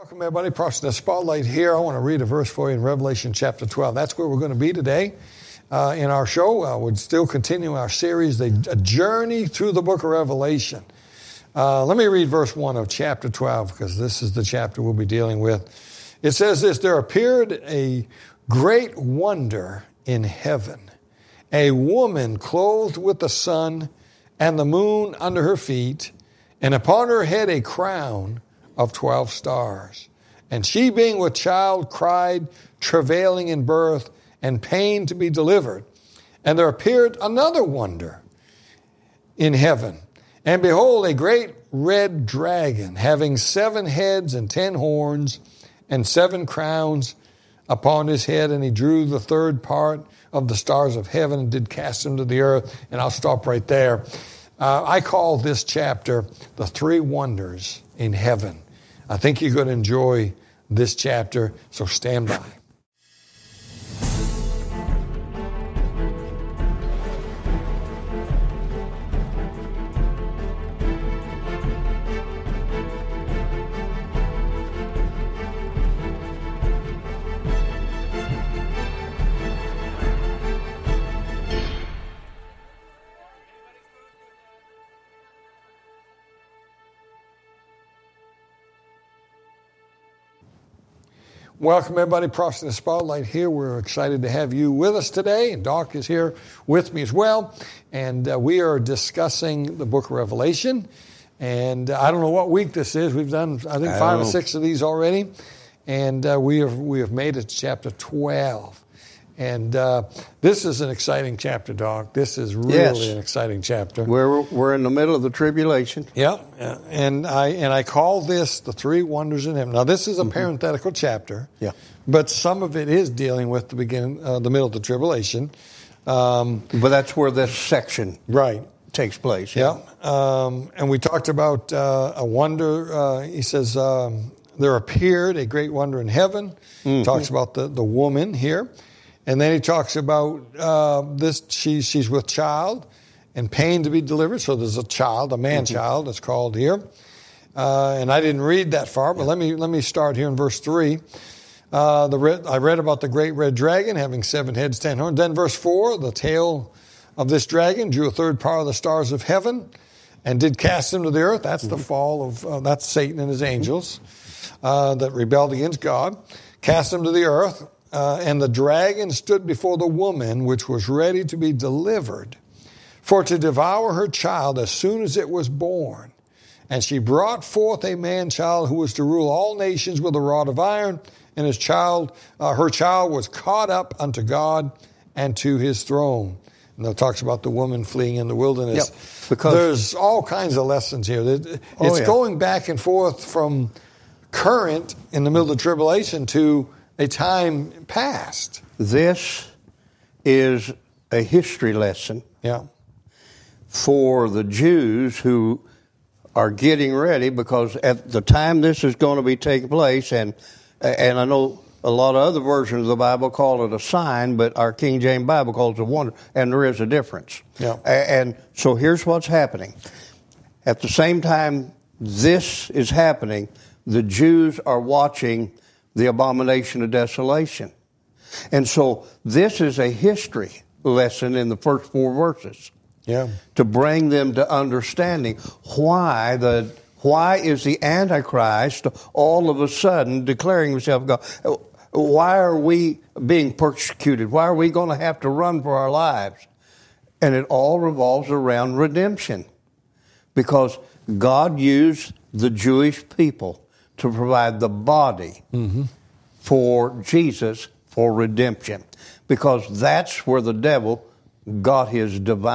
Welcome, everybody. Process the Spotlight here. I want to read a verse for you in Revelation chapter 12. That's where we're going to be today in our show. We're still continuing our series, A Journey Through the Book of Revelation. Let me read verse 1 of chapter 12, because this is the chapter we'll be dealing with. It says this: there appeared a great wonder in heaven, a woman clothed with the sun and the moon under her feet, and upon her head a crown of 12 stars. And she, being with child, cried, travailing in birth, and pain to be delivered. And there appeared another wonder in heaven. And behold, a great red dragon, having 7 heads and 10 horns, and 7 crowns upon his head. And he drew the third part of the stars of heaven and did cast them to the earth. And I'll stop right there. I call this chapter The 3 Wonders in Heaven. I think you're going to enjoy this chapter, so stand by. Welcome, everybody. Processing the Spotlight here. We're excited to have you with us today. And Doc is here with me as well. And we are discussing the book of Revelation. And I don't know what week this is. We've done, I think, 5 or 6 of these already. And we have made it to chapter 12. And this is an exciting chapter, Doc. This is really an exciting chapter. We're in the middle of the tribulation. Yeah, and I call this The 3 Wonders in Heaven. Now, this is a parenthetical chapter, but some of it is dealing with the middle of the tribulation. But that's where this section takes place. Yeah, and we talked about a wonder. He says, there appeared a great wonder in heaven. Talks about the woman here. And then he talks about this. She's with child and pain to be delivered. So there's a child, a man-child, that's called here. And I didn't read that far, but let me start here in verse 3. I read about the great red dragon having 7 heads, 10 horns. Then verse 4, the tail of this dragon drew a third part of the stars of heaven and did cast them to the earth. That's the fall of that's Satan and his angels that rebelled against God. Cast them to the earth. And the dragon stood before the woman, which was ready to be delivered, for to devour her child as soon as it was born. And she brought forth a man-child who was to rule all nations with a rod of iron, and her child was caught up unto God and to his throne. And it talks about the woman fleeing in the wilderness. Yep, because there's all kinds of lessons here. It's going back and forth from current in the middle of the tribulation to a time past. This is a history lesson for the Jews who are getting ready, because at the time this is going to be taking place, and I know a lot of other versions of the Bible call it a sign, but our King James Bible calls it a wonder, and there is a difference. Yeah. And so here's what's happening. At the same time this is happening, the Jews are watching the abomination of desolation. And so this is a history lesson in the first 4 verses. Yeah. To bring them to understanding why is the Antichrist all of a sudden declaring himself God? Why are we being persecuted? Why are we going to have to run for our lives? And it all revolves around redemption. Because God used the Jewish people to provide the body for Jesus for redemption, because that's where the devil got his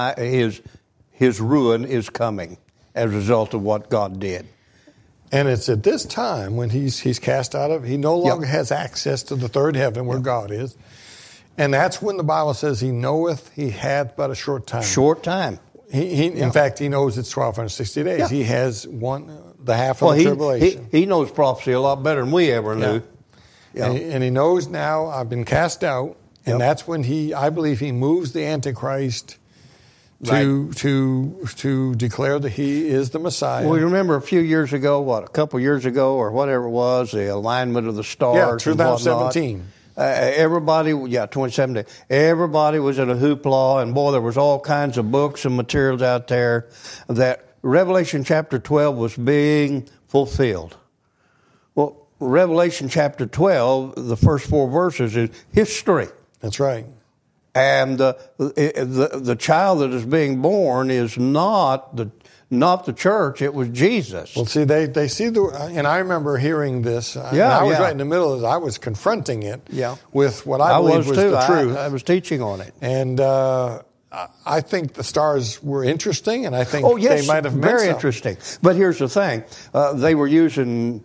ruin is coming as a result of what God did. And it's at this time when he's cast out of, he no longer has access to the third heaven where God is, and that's when the Bible says he knoweth he hath but a short time. Short time. In fact, he knows it's 1260 days. Yeah. He has the half of the tribulation. He knows prophecy a lot better than we ever knew. Yeah. And he knows now I've been cast out, and that's when I believe he moves the Antichrist to declare that he is the Messiah. We remember a few years ago, a couple years ago, or whatever it was, the alignment of the stars. Yeah, 2017. Everybody, 2017. Everybody was in a hoopla, and boy, there was all kinds of books and materials out there that Revelation chapter 12 was being fulfilled. Well, Revelation chapter 12, the first 4 verses is history. That's right. And the child that is being born is not the church, it was Jesus. Well, see, they see and I remember hearing this. I was right in the middle of it. I was confronting it with what I believe was the truth. I was teaching on it. And I think the stars were interesting, and I think they might have meant very something. Interesting. But here's the thing. They were using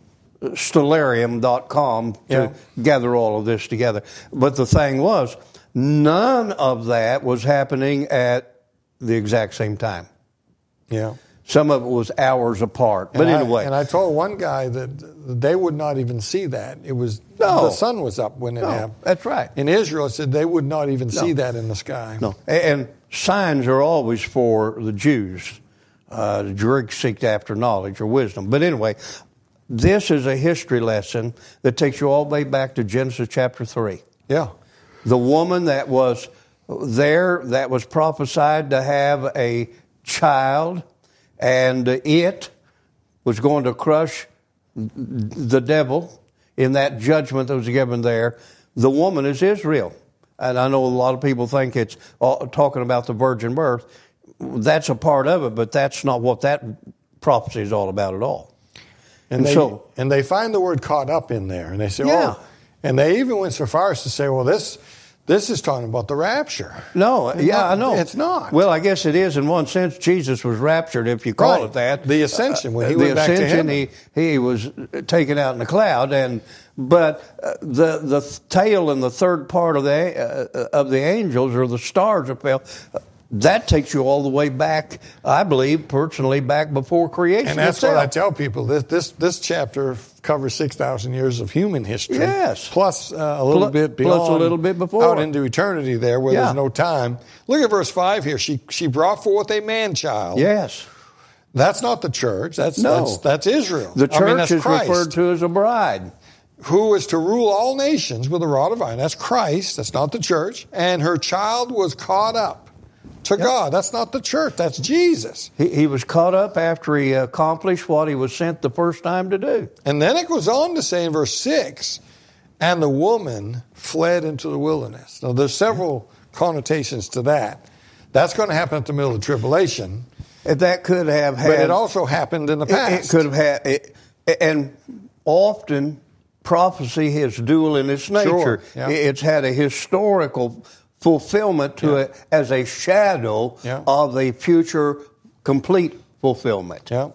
Stellarium.com to gather all of this together. But the thing was, none of that was happening at the exact same time. Yeah. Some of it was hours apart. But anyway. And I told one guy that they would not even see that. It was the sun was up when it happened. That's right. In Israel, it said they would not even see that in the sky. No. And signs are always for the Jews. The Greeks seek after knowledge or wisdom. But anyway, this is a history lesson that takes you all the way back to Genesis chapter 3. Yeah. The woman that was there, that was prophesied to have a child, and it was going to crush the devil in that judgment that was given there. The woman is Israel. And I know a lot of people think it's talking about the virgin birth. That's a part of it, but that's not what that prophecy is all about at all. And they find the word caught up in there, and they say, and they even went so far as to say, well, this is talking about the rapture. No, I know. It's not. Well, I guess it is in one sense. Jesus was raptured, if you call it that. The ascension, when he went back to heaven. He was taken out in the cloud, but the tail and the third part of the angels, or the stars that fell, that takes you all the way back, I believe, personally, back before creation. And that's itself. what I tell people. This chapter covers 6,000 years of human history. Yes. Plus a little bit beyond. Plus a little bit before. Out into eternity there where there's no time. Look at verse 5 here. She brought forth a man-child. Yes. That's not the church. That's Israel. The church that's is Christ, referred to as a bride. who is to rule all nations with a rod of iron. That's Christ. That's not the church. And her child was caught up to God. That's not the church. That's Jesus. He was caught up after he accomplished what he was sent the first time to do. And then it goes on to say in verse 6, and the woman fled into the wilderness. Now, there's several connotations to that. That's going to happen at the middle of the tribulation. That could have had... But it also happened in the past. It could have had... And often, prophecy is dual in its nature. Sure, yeah. It's had a historical fulfillment to it as a shadow of the future complete fulfillment. Yeah.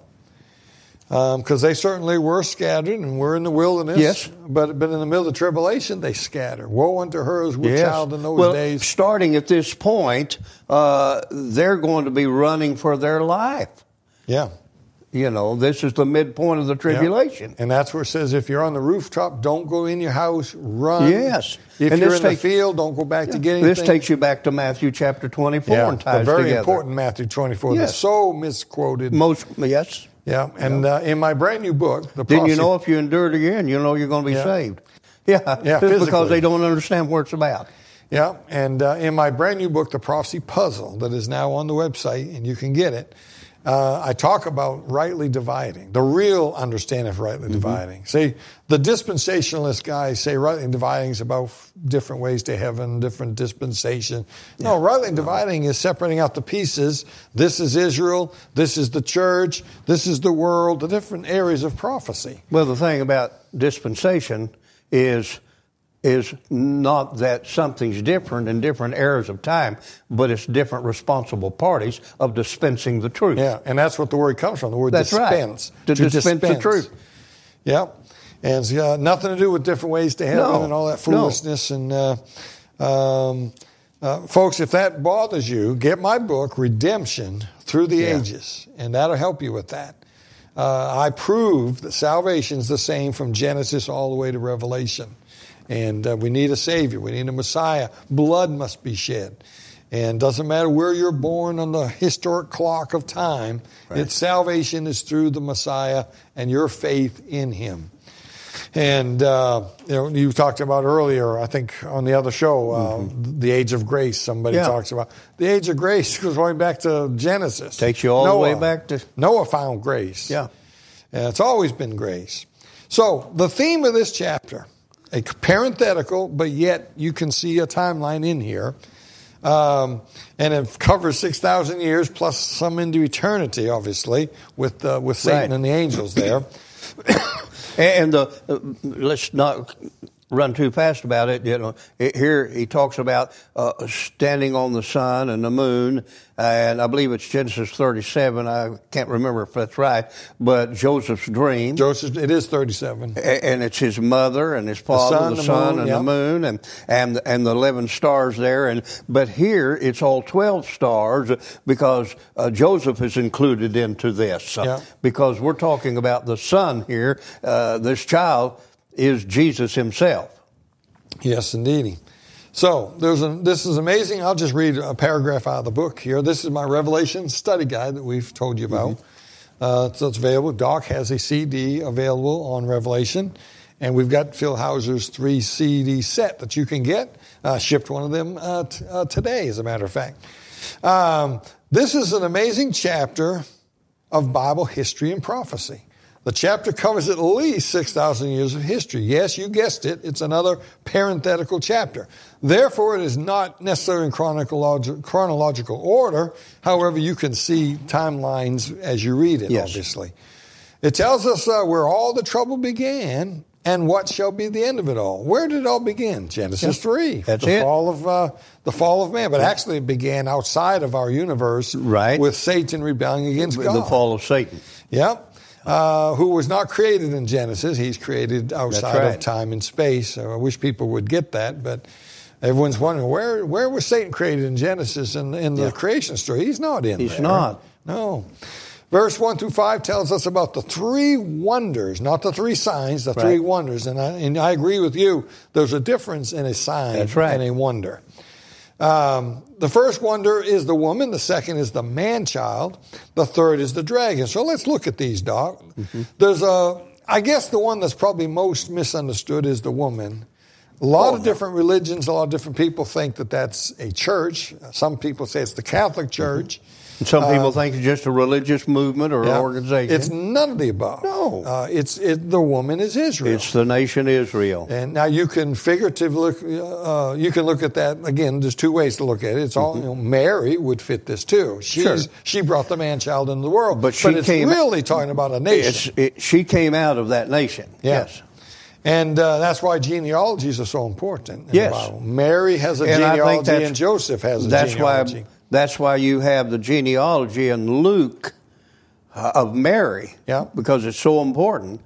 Because they certainly were scattered and were in the wilderness. Yes. But in the middle of the tribulation, they scatter. Woe unto her who was with child in those days. Starting at this point, they're going to be running for their life. Yeah. You know, this is the midpoint of the tribulation. And that's where it says, if you're on the rooftop, don't go in your house, run. Yes. If you're in the field, don't go back to get anything. This takes you back to Matthew chapter 24 and ties the very together. important Matthew 24. That's so misquoted. Yes. Yeah, and in my brand new book, The Then you know if you endure it again, you know you're going to be saved. Yeah, because they don't understand what it's about. Yeah, and in my brand new book, The Prophecy Puzzle, that is now on the website, and you can get it, I talk about rightly dividing, the real understanding of rightly dividing. See, the dispensationalist guys say rightly dividing is about different ways to heaven, different dispensation. No, rightly dividing is separating out the pieces. This is Israel, this is the church, this is the world, the different areas of prophecy. Well, the thing about dispensation is not that something's different in different eras of time, but it's different responsible parties of dispensing the truth. Yeah, and that's what the word comes from, the word dispense. Right. To dispense the truth. Yeah, and it's got nothing to do with different ways to heaven and all that foolishness. No. And folks, if that bothers you, get my book, Redemption Through the Ages, and that'll help you with that. I prove that salvation's the same from Genesis all the way to Revelation. And we need a Savior. We need a Messiah. Blood must be shed. And doesn't matter where you're born on the historic clock of time, its salvation is through the Messiah and your faith in him. And you talked about earlier, I think on the other show, the age of grace. Somebody talks about the age of grace goes going back to Genesis. Takes you all the way back to Noah found grace. Yeah, and it's always been grace. So the theme of this chapter, a parenthetical, but yet you can see a timeline in here. And it covers 6,000 years plus some into eternity, obviously, with Satan and the angels there. And let's not run too fast about it. Here he talks about standing on the sun and the moon, and I believe it's Genesis 37. I can't remember if that's right, but Joseph's dream. It is 37, and it's his mother and his father, the sun, and the moon, and the 11 stars there. But here it's all 12 stars because Joseph is included into this because we're talking about the sun here. This child is Jesus himself. Yes, indeed. So this is amazing. I'll just read a paragraph out of the book here. This is my Revelation study guide that we've told you about. So it's available. Doc has a CD available on Revelation. And we've got Phil Hauser's 3 CD set that you can get. Shipped one of them today, as a matter of fact. This is an amazing chapter of Bible history and prophecy. The chapter covers at least 6,000 years of history. Yes, you guessed it. It's another parenthetical chapter. Therefore, it is not necessarily in chronological order. However, you can see timelines as you read it, obviously. It tells us where all the trouble began and what shall be the end of it all. Where did it all begin? Genesis 3. That's the fall of man. But actually it began outside of our universe with Satan rebelling against God. The fall of Satan. Yep. Who was not created in Genesis. He's created outside of time and space. I wish people would get that, but everyone's wondering, where was Satan created in Genesis in the creation story? He's not in there. He's not. No. Verse 1 through 5 tells us about the 3 wonders, not the 3 signs, the 3 wonders. And I agree with you. There's a difference in a sign and a wonder. The first wonder is the woman. The second is the man-child. The third is the dragon. So let's look at these, Doc. There's I guess the one that's probably most misunderstood is the woman. A lot of different religions, a lot of different people think that that's a church. Some people say it's the Catholic Church. And some people think it's just a religious movement or an organization. It's none of the above. No. The woman is Israel. It's the nation Israel. And now you can figuratively look, you can look at that, again, there's 2 ways to look at it. It's all, Mary would fit this too. She brought the man-child into the world. But it's really talking about a nation. She came out of that nation. Yes. And that's why genealogies are so important in the Bible. Mary has a genealogy and Joseph has a genealogy. That's why you have the genealogy in Luke of Mary, because it's so important.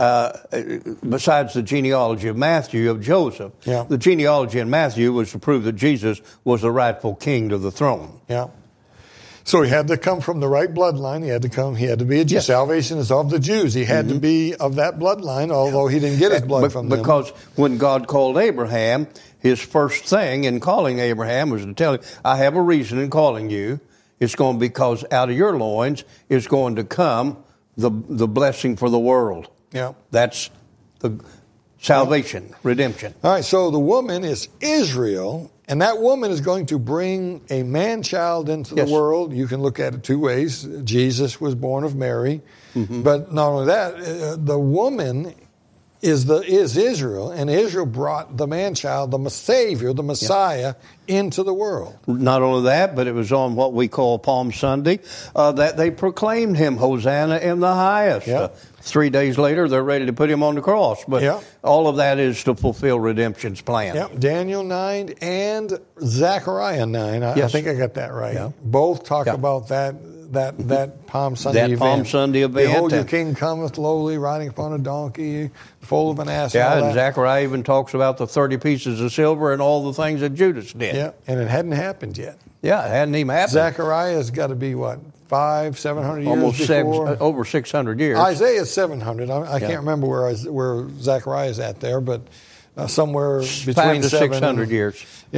Besides the genealogy of Matthew, of Joseph, the genealogy in Matthew was to prove that Jesus was the rightful king to the throne. So he had to come from the right bloodline. He had to be a Jew. Salvation is of the Jews. He had to be of that bloodline, although he didn't get his blood from them. Because when God called Abraham, his first thing in calling Abraham was to tell him, I have a reason in calling you. It's going to be because out of your loins is going to come the blessing for the world. That's the salvation, redemption. All right, so the woman is Israel, and that woman is going to bring a man-child into the world. You can look at it 2 ways. Jesus was born of Mary. But not only that, the woman is Israel, and Israel brought the man-child, the Savior, the Messiah, into the world. Not only that, but it was on what we call Palm Sunday that they proclaimed him Hosanna in the highest. 3 days later, they're ready to put him on the cross. But all of that is to fulfill redemption's plan. Daniel 9 and Zechariah 9. I think I got that right. Both talk about that Palm Sunday event. That Palm Sunday event. Behold, your king cometh lowly, riding upon a donkey, foal of an ass. And Zechariah even talks about the 30 pieces of silver and all the things that Judas did. And it hadn't happened yet. It hadn't even happened. Zechariah's got to be, 700 years almost before? Over 600 years. Isaiah's 700. I can't remember where Zechariah's at there, but somewhere between 500 to 600 years.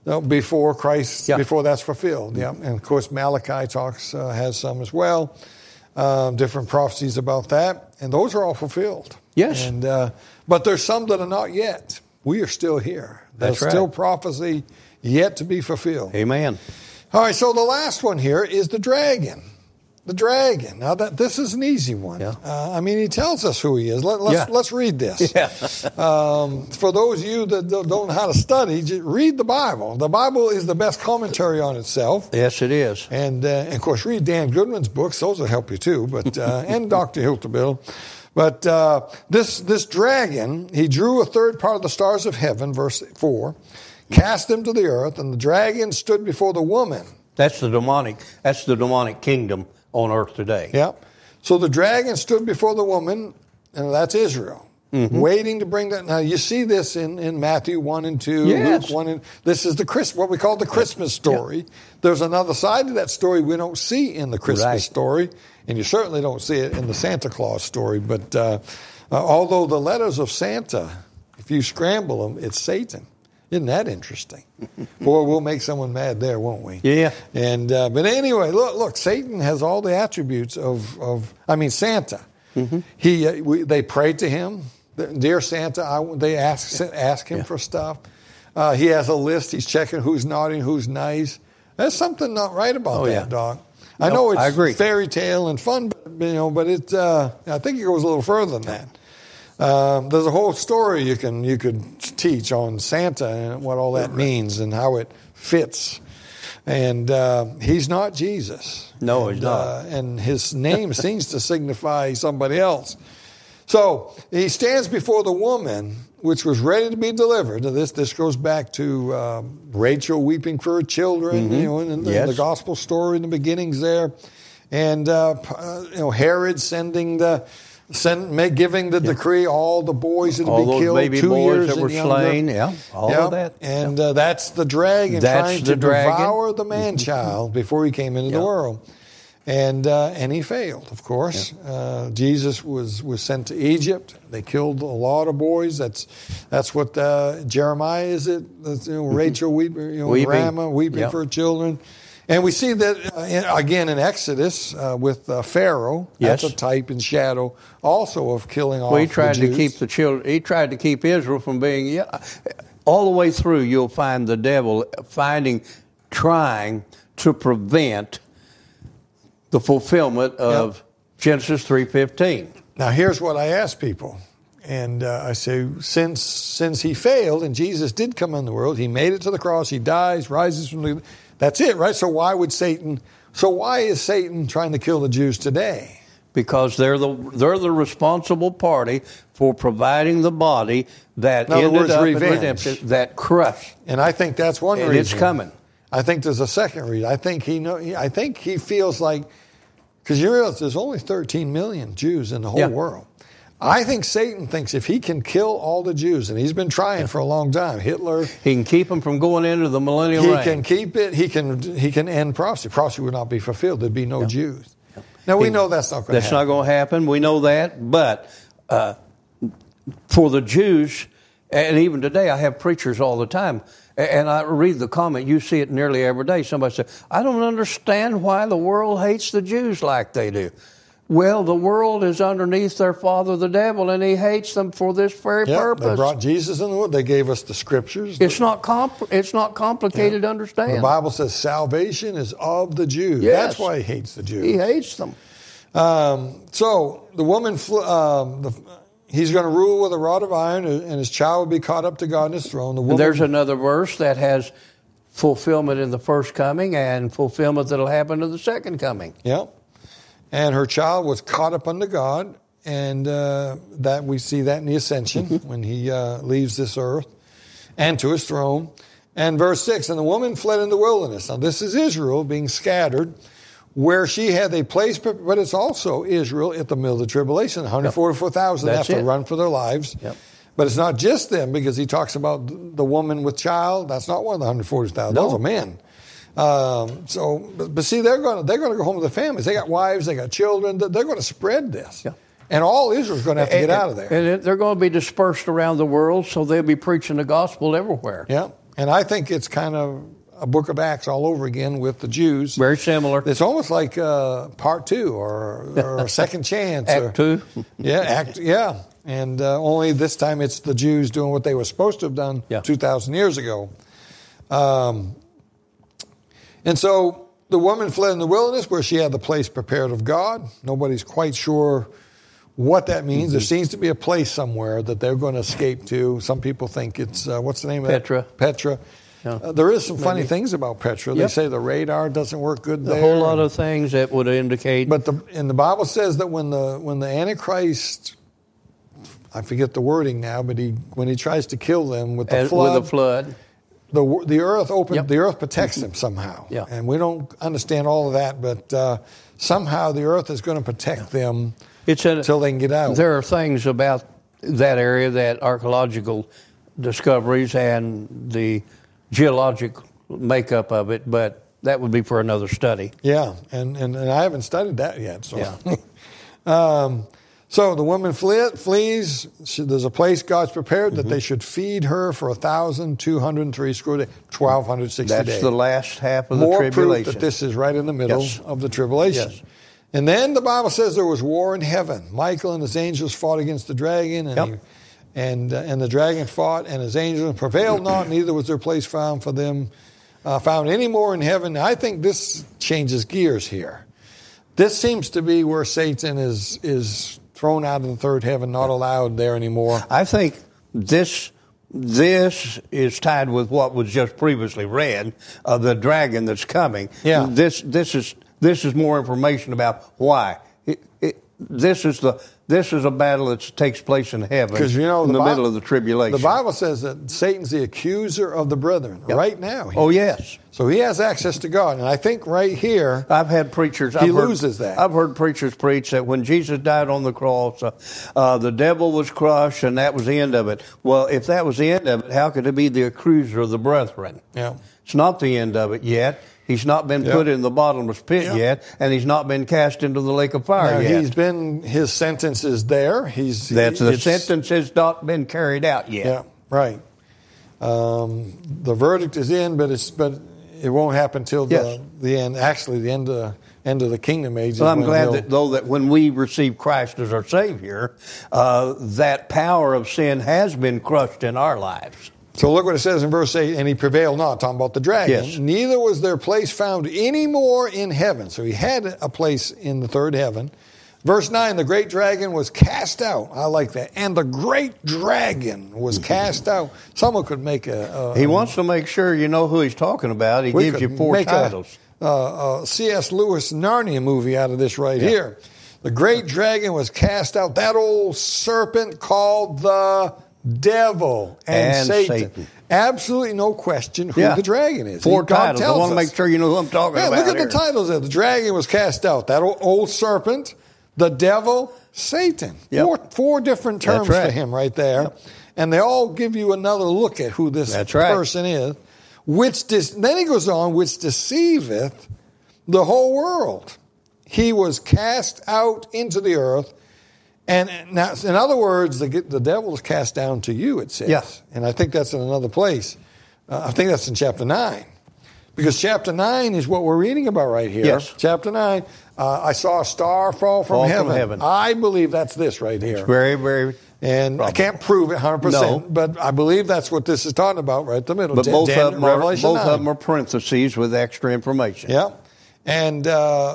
before Christ, Yeah. before that's fulfilled. Yeah, and of course Malachi has some as well. Different prophecies about that, and those are all fulfilled. Yes. And but there's some that are not yet. We are still here. There's That's right. still prophecy yet to be fulfilled. Amen. All right, so the last one here is the dragon. The dragon. Now, this is an easy one. Yeah. I mean, he tells us who he is. Let's read this. Yeah. For those of you that don't know how to study, just read the Bible. The Bible is the best commentary on itself. Yes, it is. And of course, read Dan Goodwin's books; those will help you too. But and Dr. Hilterbill. But this dragon, he drew a third part of the stars of heaven, verse 4, cast them to the earth, and the dragon stood before the woman. That's the demonic kingdom on earth today. Yeah. So the dragon stood before the woman, and that's Israel. Waiting to bring that. Now, you see this in Matthew 1 and 2, Yes. Luke 1 and... This is what we call the Christmas story. Yeah. There's another side to that story we don't see in the Christmas story, and you certainly don't see it in the Santa Claus story. But although the letters of Santa, if you scramble them, it's Satan. Isn't that interesting? Boy, we'll make someone mad there, won't we? Yeah. And but anyway, look, Satan has all the attributes of Santa. They prayed to him. Dear Santa, they ask him for stuff. He has a list. He's checking who's naughty, who's nice. There's something not right about that, Doc. I know I agree. it's fairy tale and fun, but it. I think it goes a little further than that. There's a whole story you could teach on Santa and what all that means and how it fits. And he's not Jesus. No, he's not. And his name seems to signify somebody else. So he stands before the woman, which was ready to be delivered. This goes back to Rachel weeping for her children, and the gospel story in the beginnings there, and Herod giving the decree, all the boys that all be those killed, baby 2 boys years that were and younger. slain, all of that. And that's the dragon trying to devour the man-child before he came into the world. And he failed, of course. Jesus was sent to Egypt. They killed a lot of boys. That's what Jeremiah is. Rachel weeping. Ramah weeping for her children. And we see that again in Exodus with Pharaoh. Yes. That's a type and shadow also of killing off he tried the Jews. to keep the children. He tried to keep Israel from being. All the way through, you'll find the devil trying to prevent the fulfillment of Genesis 3:15. Now, here's what I ask people. And I say, since he failed and Jesus did come in the world, he made it to the cross, he dies, rises from the... That's it, right? So why is Satan trying to kill the Jews today? Because they're the responsible party for providing the body that ended up in redemption, that crushed. And I think that's one reason. And it's coming. I think there's a second reason. I think he feels like, because you realize there's only 13 million Jews in the whole world. I think Satan thinks if he can kill all the Jews, and he's been trying for a long time, Hitler... He can keep them from going into the millennial reign. He can keep it. He can end prophecy. Prophecy would not be fulfilled. There'd be no Jews. Now, we know that's not going to happen. That's not going to happen. We know that. But for the Jews, and even today, I have preachers all the time, and I read the comment. You see it nearly every day. Somebody says, I don't understand why the world hates the Jews like they do. Well, the world is underneath their father, the devil, and he hates them for this very purpose. They brought Jesus in the world. They gave us the scriptures. It's not complicated to understand. The Bible says salvation is of the Jews. Yes. That's why he hates the Jews. He hates them. So the woman, he's going to rule with a rod of iron, and his child will be caught up to God in his throne. The woman, there's another verse that has fulfillment in the first coming and fulfillment that will happen in the second coming. Yep. And her child was caught up unto God, and that we see that in the ascension when he leaves this earth and to his throne. And verse 6, and the woman fled in the wilderness. Now this is Israel being scattered, where she had a place, but it's also Israel at the middle of the tribulation. 144,000 have to run for their lives. Yep. But it's not just them, because he talks about the woman with child. That's not one of the 140,000. Those are men. But see, they're going to go home to their families. They got wives, they got children. They're going to spread this, and all Israel's going to have to get out of there. And they're going to be dispersed around the world, so they'll be preaching the gospel everywhere. Yeah, And I think it's kind of a book of Acts all over again with the Jews. Very similar. It's almost like part 2 or a second chance. Act 2. Yeah. And only this time it's the Jews doing what they were supposed to have done 2,000 years ago. And so the woman fled in the wilderness where she had the place prepared of God. Nobody's quite sure what that means. There seems to be a place somewhere that they're going to escape to. Some people think it's, what's the name of it? Petra. Yeah. There is some funny things about Petra. They say the radar doesn't work good there. A whole lot of things that would indicate. But the Bible says that when the Antichrist, I forget the wording now, but when he tries to kill them with the flood, the earth opens. The earth protects them somehow. Yeah. And we don't understand all of that, but somehow the earth is going to protect them until they can get out. There are things about that area, that archaeological discoveries and the geologic makeup of it, but that would be for another study. Yeah, and I haven't studied that yet. So, so the woman flees. There's a place God's prepared that they should feed her for 1,203 school days, 1,260 days. That's the last half of the tribulation. More proof that this is right in the middle of the tribulation. Yes. And then the Bible says there was war in heaven. Michael and his angels fought against the dragon, and the dragon fought, and his angels prevailed not, neither was their place found for them, found any more in heaven. I think this changes gears here. This seems to be where Satan is thrown out of the third heaven, not allowed there anymore. I think this is tied with what was just previously read of the dragon that's coming. Yeah. This is more information about why. This is a battle that takes place in heaven, because in the middle of the tribulation. The Bible says that Satan's the accuser of the brethren right now. Yes. So he has access to God, and I think right here I've had preachers. Loses that. I've heard preachers preach that when Jesus died on the cross, the devil was crushed, and that was the end of it. Well, if that was the end of it, how could it be the accuser of the brethren? Yeah, it's not the end of it yet. He's not been put in the bottomless pit yet, and he's not been cast into the lake of fire yet. His sentence is there. The sentence has not been carried out yet. Yeah, right. The verdict is in, but it won't happen till the end. Actually, the end of the kingdom age. Well, I'm glad that when we receive Christ as our Savior, that power of sin has been crushed in our lives. So look what it says in verse 8, and he prevailed not, talking about the dragon. Yes. Neither was their place found any more in heaven. So he had a place in the third heaven. Verse 9, the great dragon was cast out. I like that. And the great dragon was cast out. Someone could make he wants to make sure you know who he's talking about. He gives you 4 titles. C.S. Lewis Narnia movie out of this here. The great dragon was cast out. That old serpent called the devil and Satan. Absolutely no question who the dragon is. 4 titles. I want to make sure you know who I'm talking about. Look at the titles there. The dragon was cast out. That old serpent, the devil, Satan. Yep. 4 different terms for him right there. Yep. And they all give you another look at who this person is. Then he goes on, which deceiveth the whole world. He was cast out into the earth. And now, in other words, the devil is cast down to you, it says. Yes. And I think that's in another place. I think that's in chapter 9. Because chapter 9 is what we're reading about right here. Yes. Chapter 9, I saw a star fall from heaven. I believe that's this right here. It's very, very And I can't prove it 100%, but I believe that's what this is talking about right in the middle. But both of them are parentheses with extra information. Yeah. And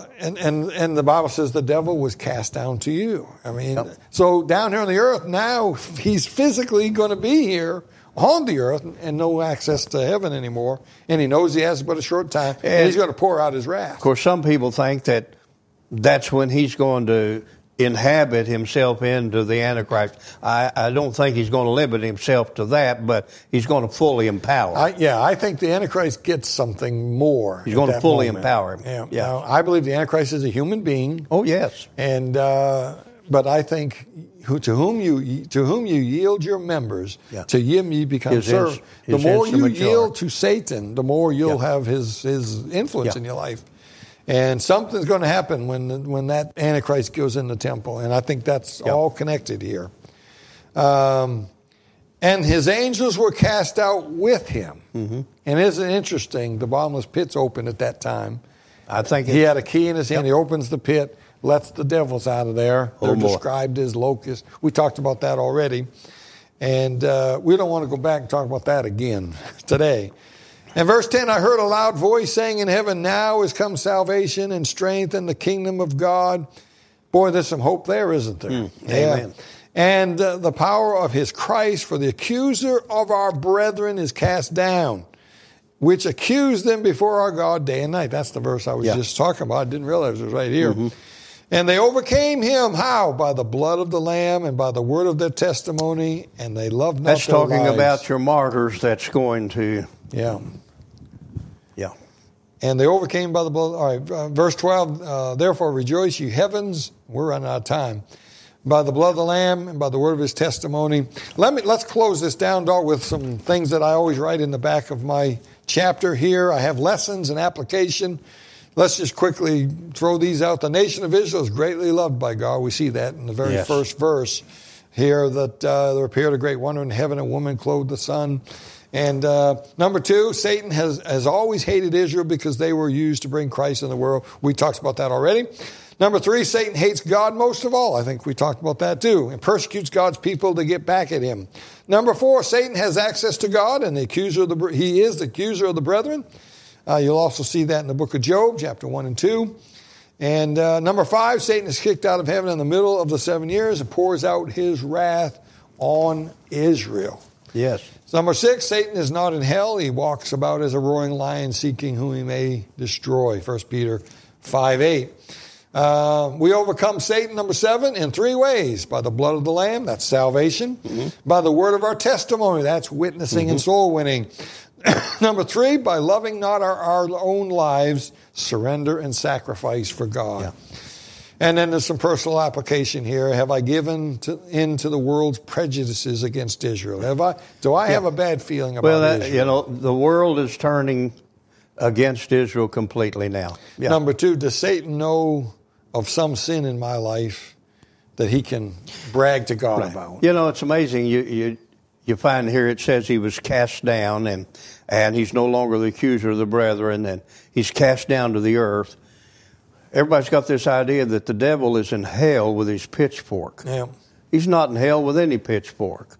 the Bible says the devil was cast down to you. I mean, so down here on the earth now, he's physically going to be here on the earth and no access to heaven anymore. And he knows he has but a short time, and he's going to pour out his wrath. Of course, some people think that that's when he's going to inhabit himself into the Antichrist. I don't think he's going to limit himself to that, but he's going to fully empower. I think the Antichrist gets something more. He's going to fully empower him. Yeah. Now, I believe the Antichrist is a human being. Oh, yes. And but I think to whom you yield your members, to him you become servant. The more you yield to Satan, the more you'll have his influence in your life. And something's going to happen when that Antichrist goes in the temple. And I think that's all connected here. And his angels were cast out with him. Mm-hmm. And isn't it interesting? The bottomless pit's open at that time. I think He had a key in his hand. He opens the pit, lets the devils out of there. They're described as locusts. We talked about that already. And we don't want to go back and talk about that again today. In verse 10, I heard a loud voice saying in heaven, now is come salvation and strength and the kingdom of God. Boy, there's some hope there, isn't there? Amen. And the power of his Christ, for the accuser of our brethren is cast down, which accused them before our God day and night. That's the verse I was just talking about. I didn't realize it was right here. Mm-hmm. And they overcame him, how? By the blood of the Lamb and by the word of their testimony, and they loved not That's their talking lives. about your martyrs that's going to... Yeah. Yeah. And they overcame by the blood. All right, verse 12, therefore rejoice, you heavens. We're running out of time. By the blood of the Lamb and by the word of his testimony. Let's close this down, dog, with some things that I always write in the back of my chapter here. I have lessons and application. Let's just quickly throw these out. The nation of Israel is greatly loved by God. We see that in the very first verse here, that there appeared a great wonder in heaven, a woman clothed the sun. And number 2, Satan has always hated Israel because they were used to bring Christ in the world. We talked about that already. Number 3, Satan hates God most of all. I think we talked about that too. And persecutes God's people to get back at him. Number 4, Satan has access to God, and he is the accuser of the brethren. You'll also see that in the book of Job, chapter 1 and 2. And number 5, Satan is kicked out of heaven in the middle of the 7 years and pours out his wrath on Israel. Yes. Number 6, Satan is not in hell. He walks about as a roaring lion seeking whom he may destroy. 1 Peter 5:8. We overcome Satan, number 7, in 3 ways. By the blood of the Lamb, that's salvation. Mm-hmm. By the word of our testimony, that's witnessing and soul winning. Number 3, by loving not our own lives, surrender and sacrifice for God. Yeah. And then there's some personal application here. Have I given into the world's prejudices against Israel? Do I have a bad feeling about Israel? The world is turning against Israel completely now. Yeah. Number 2, does Satan know of some sin in my life that he can brag to God about? It's amazing. You find here it says he was cast down, and he's no longer the accuser of the brethren, and he's cast down to the earth. Everybody's got this idea that the devil is in hell with his pitchfork. Yeah. He's not in hell with any pitchfork.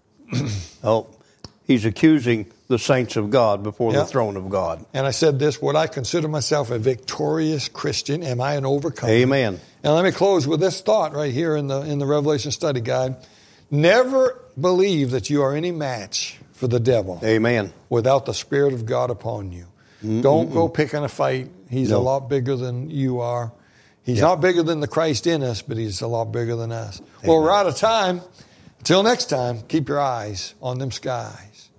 He's accusing the saints of God before the throne of God. And I said this, would I consider myself a victorious Christian? Am I an overcomer? Amen. And let me close with this thought right here in the Revelation Study Guide. Never believe that you are any match for the devil. Amen. Without the Spirit of God upon you. Don't go picking a fight. He's a lot bigger than you are. He's not bigger than the Christ in us, but he's a lot bigger than us. Amen. Well, we're out of time. Until next time, keep your eyes on them skies.